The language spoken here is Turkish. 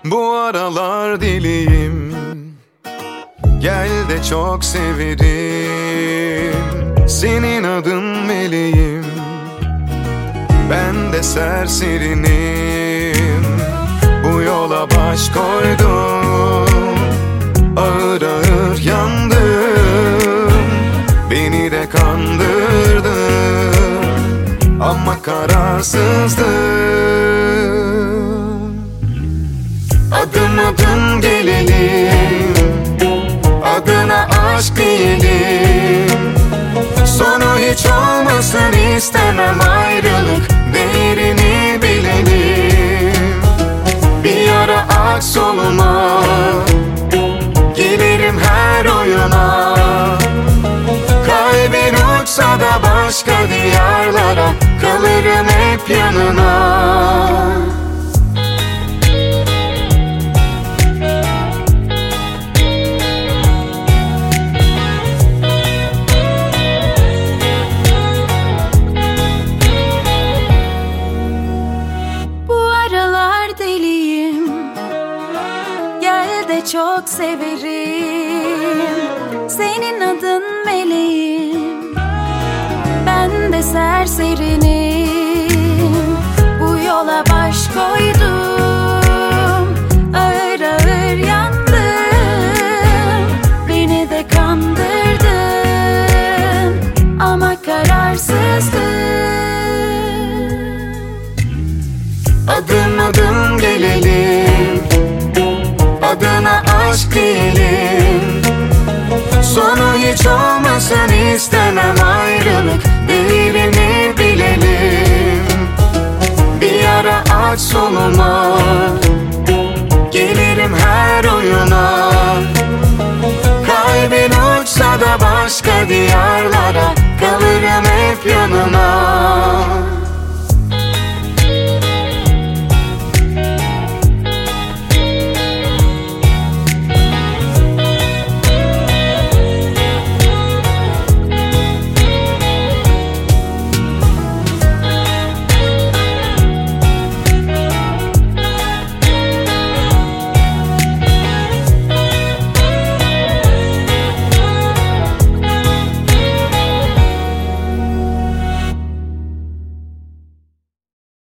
Bu aralar deliyim, gel de çok severim. Senin adın meleğim, ben de serserinim. Bu yola baş koydum, ağır ağır yandım. Beni de kandırdın ama kararsızdım. Adım adım gelelim, adına aşk diyelim. Sonu hiç olmasın istemem, ayrılık değerini bilelim. Bir yara aç soluma, gelirim her oyuna. Kalbin uçsa da başka diyarlara, kalırım hep yanına. Çok severim, senin adın meleğim, ben de serserinim. Bu yola baş koydum, ağır ağır yandım. Beni de kandırdın ama kararsızdım. Adım adım gelelim, adına aşk diyelim. Sonu hiç olmasın istemem, ayrılık değerini bilelim. Bir yara aç soluma, gelirim her oyuna. Kalbin uçsa da başka diyarlara, kalırım hep yanına.